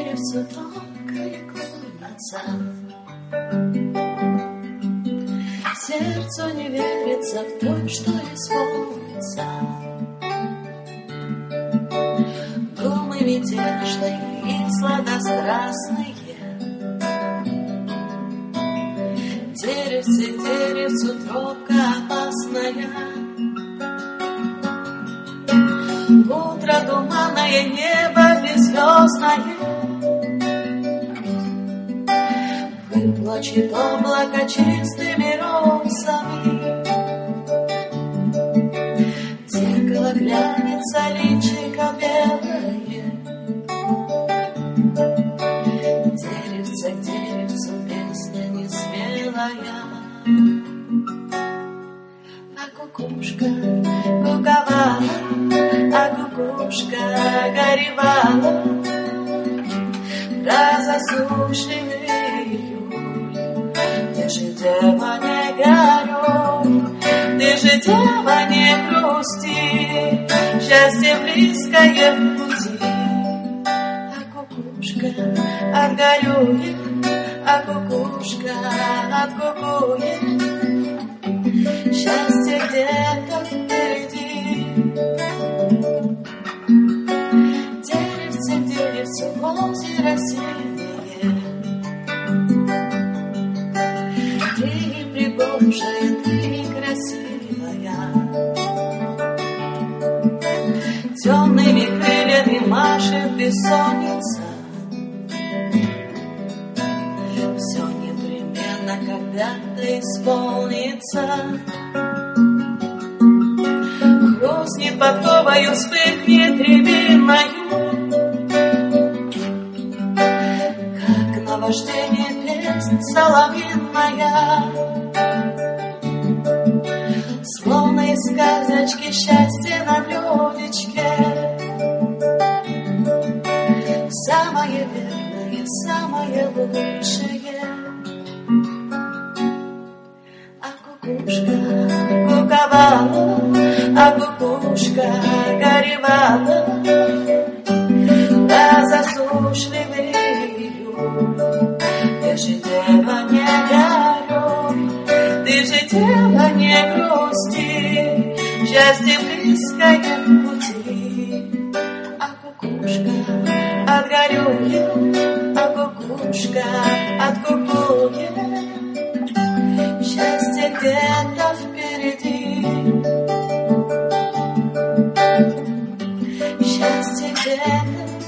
деревцу тонкой клонятся. Сердцу не верится в то, что исполнится. Думы мятежные и сладострастные. Деревце, деревцу тропка опасная. Утро туманное, небо беззвездное. Выплачет облако чистыми розами. В зеркало глянется личико белое. Деревце к деревцу песня несмелая. А кукушка куковала, а кукушка горевала. Про засушливый июль. Ты же, дева, не горюй, ты же, дева, не грусти, счастье близкое в пути. А кукушка отгорюет, а кукушка откукует. Счастье где-то впереди. Деревце, деревце, озеро синее. Ты пригожая, ты красивая. Темными крыльями машет бессонница. Все непременно когда-то исполнится. Хрустнет подковою, вспыхнет рябиною. Как наваждение песнь соловьиная. Словно из сказочки счастье на блюдечке. Самое верное, самое лучшее. А кукушка куковала, а кукушка горевала. Да засушливый июль. Ты же, дева, не горюй, ты же, дева, не грусти, счастье близкое в пути. А кукушка отгорюет, а кукушка откукует. Счастье где-то впереди. Счастье где-то